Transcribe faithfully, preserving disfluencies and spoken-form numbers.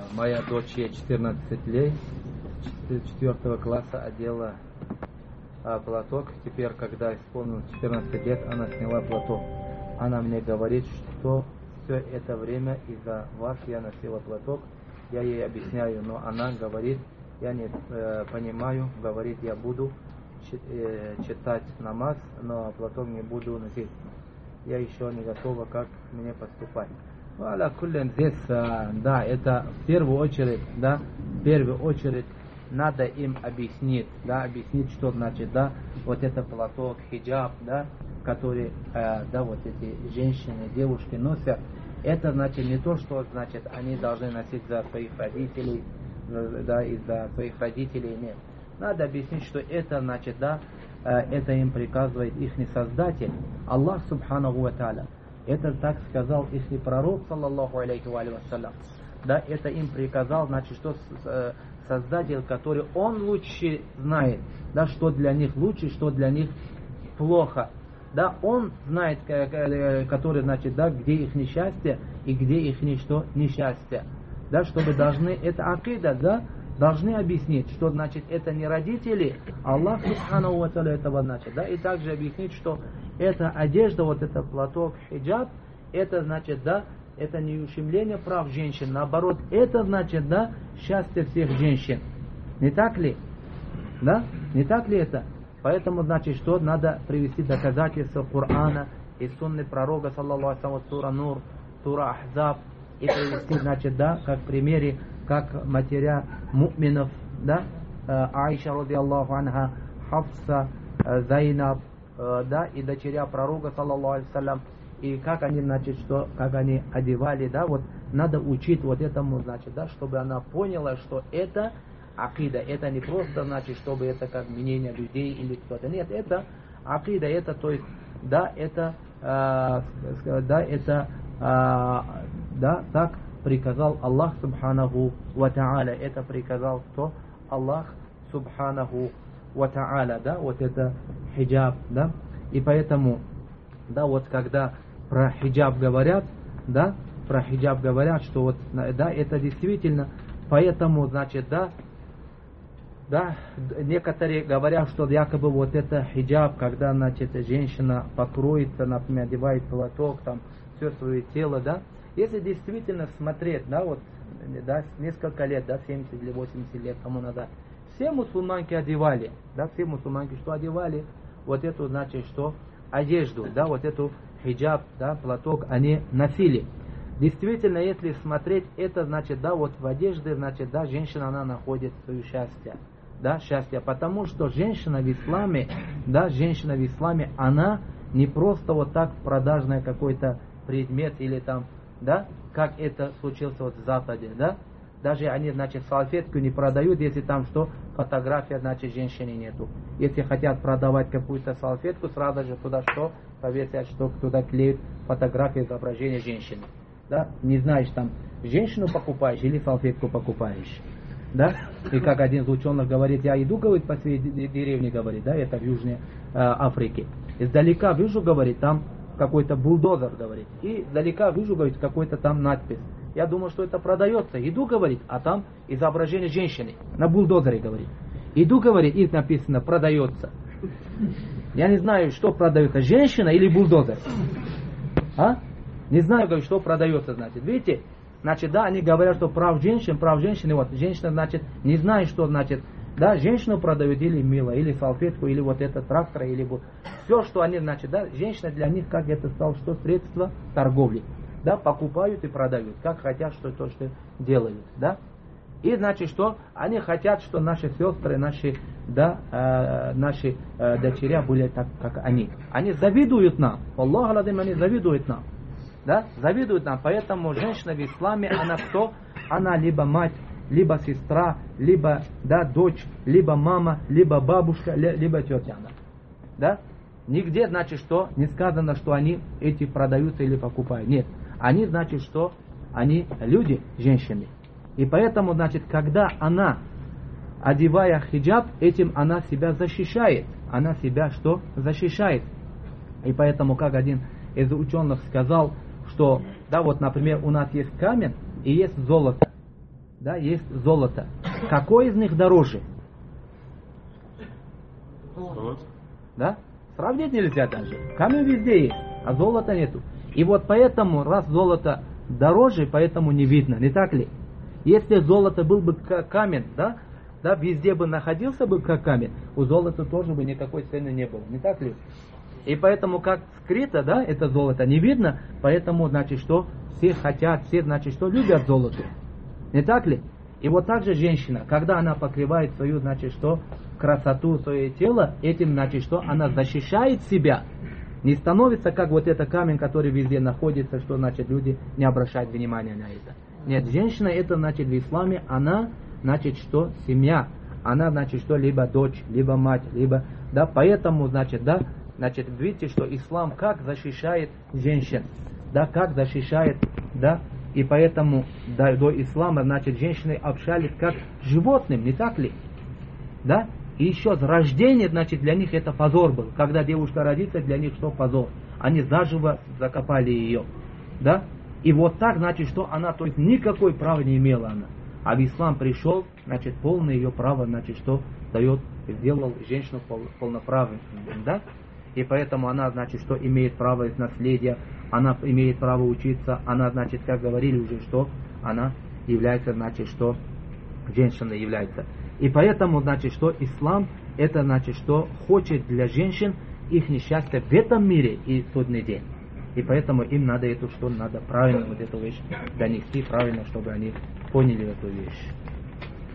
моя дочь, ей четырнадцать лет, четвертого класса, одела а, платок. Теперь, когда исполнилось четырнадцать лет, она сняла платок. Она мне говорит, что все это время из-за вас я носила платок. Я ей объясняю, но она говорит, я не э, понимаю, говорит, я буду э, читать намаз, но платок не буду носить. Я еще не готова, как мне поступать. Ну, аля куллин, здесь, а, да, это в первую очередь, да, в первую очередь надо им объяснить, да, объяснить, что значит, да, вот это платок, хиджаб, да, который, э, да, вот эти женщины, девушки носят. Это значит не то, что значит они должны носить за своих родителей, да, из-за своих родителей, нет. Надо объяснить, что это значит, да, это им приказывает их Создатель, Аллах Субханаху ва Тааля. Это так сказал их пророк, саллаллаху алейхи ва саллям. Да, это им приказал, значит, что Создатель, который он лучше знает, да, что для них лучше, что для них плохо. Да, он знает, который, значит, да, где их несчастье и где их что несчастье. Да, чтобы должны, это акида, да, должны объяснить, что значит это не родители, Аллах Субханаху ва Тааля этого значит, да, и также объяснить, что эта одежда, вот это платок, хиджаб, это значит, да, это не ущемление прав женщин, наоборот, это значит, да, счастье всех женщин. Не так ли? Да? Не так ли это? Поэтому, значит, что надо привести доказательства Корана и сунны пророка, саллаллаху алейхи ва саллям, сура Нур, сура Ахзаб, и привести, значит, да, как примере, как матеря му'минов, да, Аиша, ради Аллаху анха, Хафса, Зайнаб, да, и дочеря пророка, саллаллаху алейхи ва саллям, и как они, значит, что, как они одевали, да, вот, надо учить вот этому, значит, да, чтобы она поняла, что это акида, это не просто, значит, чтобы это как мнение людей или кто-то, нет, это акида, это, то есть, да, это, э, да, это, э, да, так приказал Аллах Субханаху ва Тааля, это приказал кто? Аллах Субханаху ва Тааля, да, вот это хиджаб, да, и поэтому, да, вот когда про хиджаб говорят, да, про хиджаб говорят, что вот, да, это действительно, поэтому, значит, да, да, некоторые говорят, что якобы вот это хиджаб, когда, значит, женщина покроется, например, одевает платок, там, все свое тело, да, если действительно смотреть, да, вот, да, несколько лет, да, семьдесят или восемьдесят лет тому назад, все мусульманки одевали, да, все мусульманки что одевали, вот эту, значит, что, одежду, да, вот эту хиджаб, да, платок они носили. Действительно, если смотреть, это значит, да, вот в одежде, значит, да, женщина, она находит свое счастье, да, счастье, потому что женщина в исламе, да, женщина в исламе, она не просто вот так продажный какой-то предмет или там, да, как это случилось вот в Западе, да, даже они, значит, салфетку не продают, если там что, фотография, значит, женщины нету. Если хотят продавать какую-то салфетку, сразу же туда что, повесят, что туда клеют фотографию изображения женщины. Да, не знаешь, там, женщину покупаешь или салфетку покупаешь. Да, и как один из ученых говорит, я иду, говорит, по своей деревне, говорит, да, это в Южной э, Африке. Издалека вижу, говорит, там какой-то бульдозер, говорит, и издалека вижу, говорит, какой-то там надпись. Я думаю, что это продается. Иду, говорит, а там изображение женщины на бульдозере, говорит. Иду, говорит, и написано продается. Я не знаю, что продается, женщина или бульдозер. А? Не знаю, говорит, что продается, значит. Видите? Значит, да, они говорят, что прав женщин, прав женщины, вот, женщина, значит, не знает, что значит, да, женщину продают или мило, или салфетку, или вот этот трактор, или вот, все, что они, значит, да, женщина для них, как это стало, что средство торговли. Да, покупают и продают, как хотят, что то, что делают, да. И значит, что они хотят, что наши сестры, наши, да, э, наши э, дочеря были так, как они. Они завидуют нам, Аллах Алладим, они завидуют нам, да, завидуют нам. Поэтому женщина в исламе, она кто? Она либо мать, либо сестра, либо, да, дочь, либо мама, либо бабушка, либо тетя она, да. Нигде, значит, что не сказано, что они эти продаются или покупают. Нет. Они, значит, что они люди, женщины. И поэтому, значит, когда она, одевая хиджаб, этим она себя защищает. Она себя что? Защищает. И поэтому, как один из ученых сказал, что, да, вот, например, у нас есть камень и есть золото. да, есть золото. Какой из них дороже? Золото. Да? Сравнить нельзя даже. Камень везде есть, а золота нету. И вот поэтому, раз золото дороже, поэтому не видно, не так ли? Если золото был бы как камень, да, да, везде бы находился бы как камень, у золота тоже бы никакой цены не было, не так ли? И поэтому как скрыто, да, это золото не видно, поэтому, значит, что все хотят, все, значит, что любят золото, не так ли? И вот так же женщина, когда она покрывает свою, значит, что красоту, свое тело, этим, значит, что она защищает себя, не становится как вот это камень, который везде находится, что, значит, люди не обращают внимания на это. Нет, женщина это, значит, в исламе, она, значит, что семья, она, значит, что либо дочь, либо мать, либо, да, поэтому, значит, да, значит, видите, что ислам как защищает женщин, да, как защищает, да, и поэтому да, до ислама, значит, женщины общались как животным, не так ли, да, и еще с рождения, значит, для них это позор был, когда девушка родится, для них что позор, они заживо закопали ее, да. И вот так, значит, что она, то есть никакой права не имела она. А в ислам пришел, значит, полное ее право, значит, что дает, сделал женщину пол, полноправной, да? И поэтому она, значит, что имеет право из наследия, она имеет право учиться, она, значит, как говорили уже, что она является, значит, что женщина является. И поэтому, значит, что ислам, это, значит, что хочет для женщин их несчастье в этом мире и судный день. И поэтому им надо эту, что надо правильно вот эту вещь донести, правильно, чтобы они поняли эту вещь.